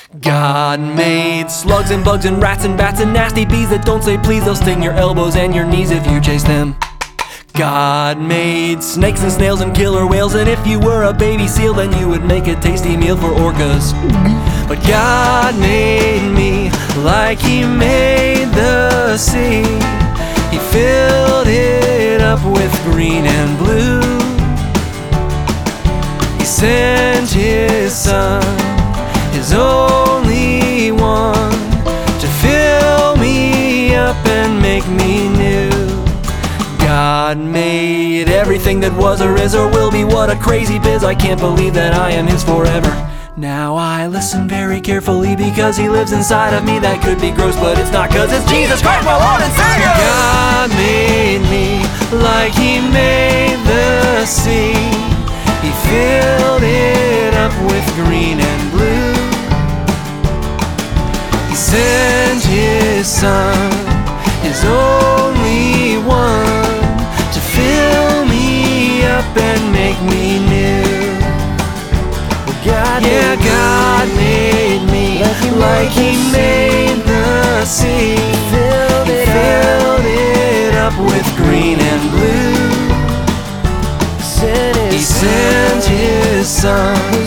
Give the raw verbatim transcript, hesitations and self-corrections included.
God made slugs and bugs and rats and bats and nasty bees that don't say please. They'll sting your elbows and your knees if you chase them. God made snakes and snails and killer whales, and if you were a baby seal then you would make a tasty meal for orcas. But God made me like He made the sea. He filled it up with green and blue. He sent His Son, His only one, to fill me up and make me new. God made everything that was or is or will be. What a crazy biz, I can't believe that I am His forever. Now I listen very carefully because He lives inside of me. That could be gross, but it's not, cause it's Jesus Christ, my Lord and Savior. God made me like He made the sea. He filled it up with green and blue. He sent His Son, His only one, to fill me up and make me new. God yeah, God made me like He made the sea. He filled it, filled it up with green and blue. He sent His Son,